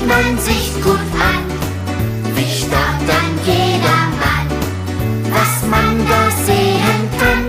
man sich gut an, wie stark dann jedermann, was man da sehen kann.